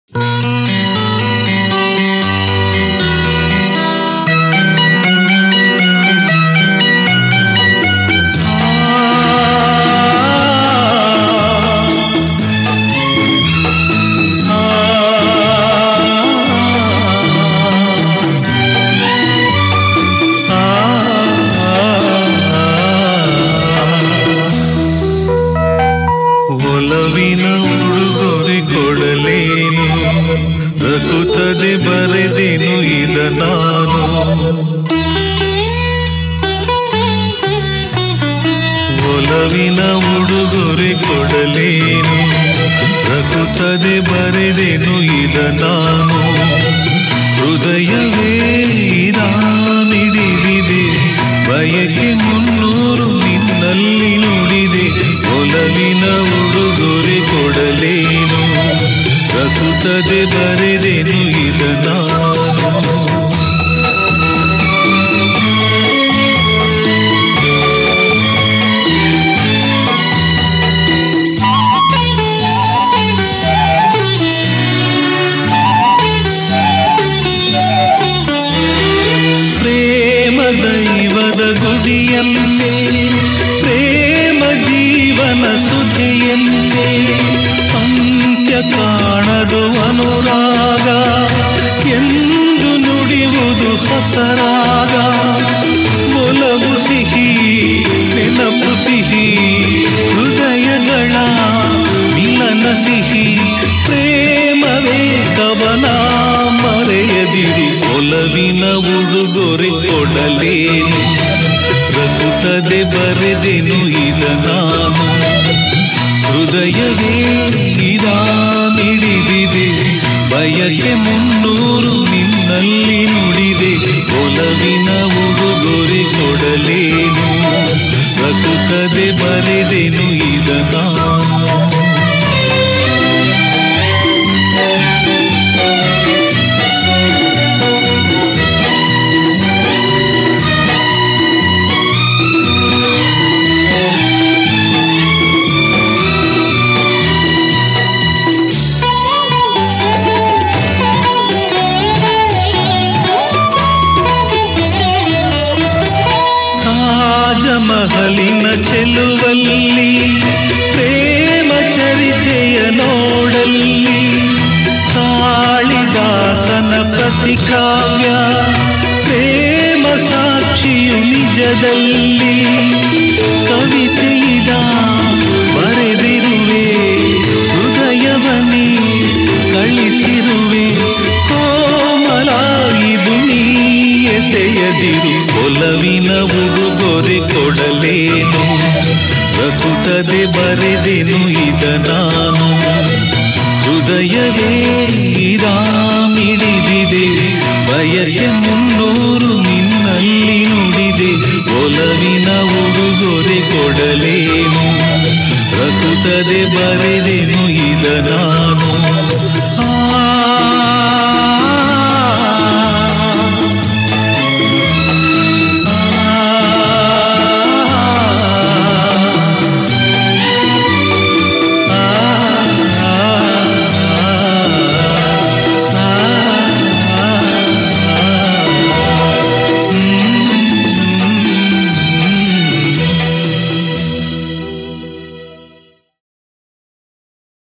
ಒಲವಿನ ಉಡುಗೊರೆ ಕೊಡಲೇನು ರಘುತ್ತದೆ ಬರೆದೇನು ಇದ ನಾನು. ಒಲವಿನ ಉಡುಗೊರೆ ಕೊಡಲೇನು ರಘುತ್ತದೆ ಬರೆದೇನು ಇದ ನಾನು. ಹೃದಯವೇ ಮಿಡಿದಿದೆ ಬಯಕೆ 300 ನಿನ್ನಲ್ಲಿ ನುಡಿದೆ. ಒಲವಿನ ಉಡುಗೊರೆ ಕೊಡಲೇನು ರಘುತ್ತದೆ ಬರೆದೇನು ಇದ ನಾನು. ದೈವದ ಗುಡಿಯಲ್ಲೇ ಪ್ರೇಮ ಜೀವನ ಸುಖೆಯಲ್ಲೇ ಅಂತ್ಯ ಕಾಣದು ಅನುರಾಗ ಎಂದು ನುಡಿಯುವುದು ಹೊಸರಾಗ. ಒಲವು ಸಿಹಿ ನೆನಪು ಸಿಹಿ ಹೃದಯಗಳ ಮಿಲನ ಸಿಹಿ. ಪ್ರೇಮವೇ ಕವನ ಮರೆಯದಿರಿ. ಒಲವಿನ ಉಡುಗೊರೆ ಕೊಡಲೇನು ರಘುತ್ತದೆ ಬರೆದೆನು ಇದ ನಾನು. ಹೃದಯವೇ ಮಿಡಿದಿದೆ ಬಯಕೆ 300 ನಿನ್ನಲ್ಲಿ ನುಡಿದೆ. ಒಲವಿನ ಉಡುಗೊರೆ ಕೊಡಲೇನು ರಘುತ್ತದೆ ಬರೆದೆನು ಇದ ನಾನು. ಮಹಲಿನ ಚೆಲುವಲ್ಲಿ ಪ್ರೇಮ ಚರಿತೆಯ ನೋಡಲ್ಲಿ ಕಾಳಿದಾಸನ ಪ್ರತಿಕಾವ್ಯ ಪ್ರೇಮ ಸಾಕ್ಷಿಯು ನಿಜದಲ್ಲಿ. ಕವಿತೆಯಿದ ಬರೆದಿರುವೆ ಹೃದಯವನೇ ಕಳಿಸಿರುವೆ. ಕೋಮಲ ಇದು ನೀ ಎಸೆಯದಿರು. ಒಲವಿನ ಉಡುಗೊರೆ ಕೊಡಲೇನು ರಘುತ್ತದೆ ಬರೆದೆನು ಇದ ನಾನು. ಹೃದಯವೇ ಮಿಡಿದಿದೆ ಬಯಕೆ 300 ನಿನ್ನಲ್ಲಿ ನುಡಿದೆ. ಒಲವಿನ ಉಡುಗೊರೆ ಕೊಡಲೇನು ರಘುತ್ತದೆ ಬರೆದೆನು ಇದ ನಾನು.